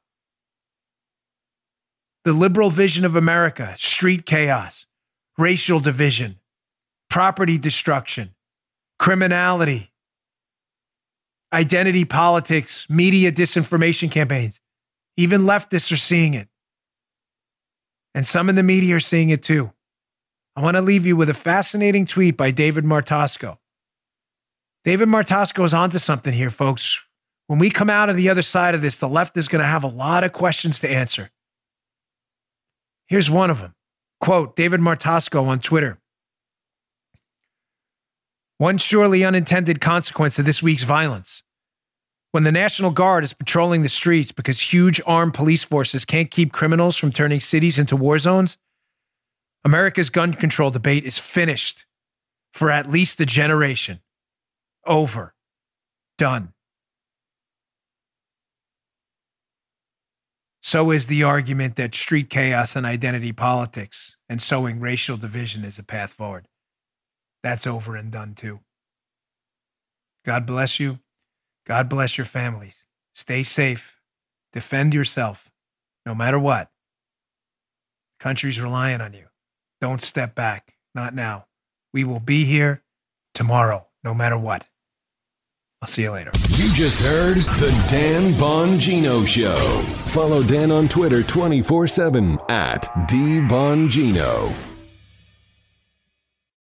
The liberal vision of America, street chaos, racial division, property destruction, criminality, identity politics, media disinformation campaigns. Even leftists are seeing it. And some in the media are seeing it too. I want to leave you with a fascinating tweet by David Martosco. David Martosco is onto something here, folks. When we come out of the other side of this, the left is going to have a lot of questions to answer. Here's one of them. Quote, David Martosco on Twitter. One surely unintended consequence of this week's violence. When the National Guard is patrolling the streets because huge armed police forces can't keep criminals from turning cities into war zones, America's gun control debate is finished for at least a generation. Over. Done. So is the argument that street chaos and identity politics and sowing racial division is a path forward. That's over and done too. God bless you. God bless your families. Stay safe. Defend yourself. No matter what. The country's relying on you. Don't step back. Not now. We will be here tomorrow, no matter what. I'll see you later. You just heard the Dan Bongino Show. Follow Dan on Twitter 24/7 @DBongino.